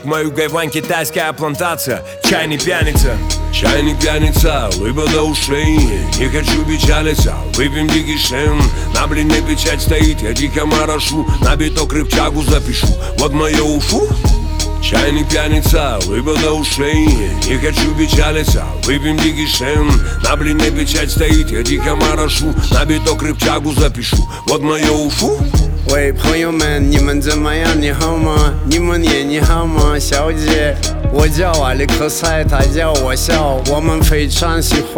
Мою гайвань китайская плантация, чайный пьяница. Чайник пьяница, улыбка до ушей. Не хочу печалиться, выпьем дикий шен. На блине печать стоит, я дико морошу. На биток рыбчагу запишу, вот мое уфу. Чайник пьяница, улыбка до ушей. Не хочу печалиться, выпьем дикий шен. На блине печать стоит, я дико морошу. На биток рыбчагу запишу, вот мое уфу. 喂，朋友们，你们怎么样？你好吗？你们也你好吗，小姐？我叫瓦里克塞，他叫我笑，我们非常喜欢。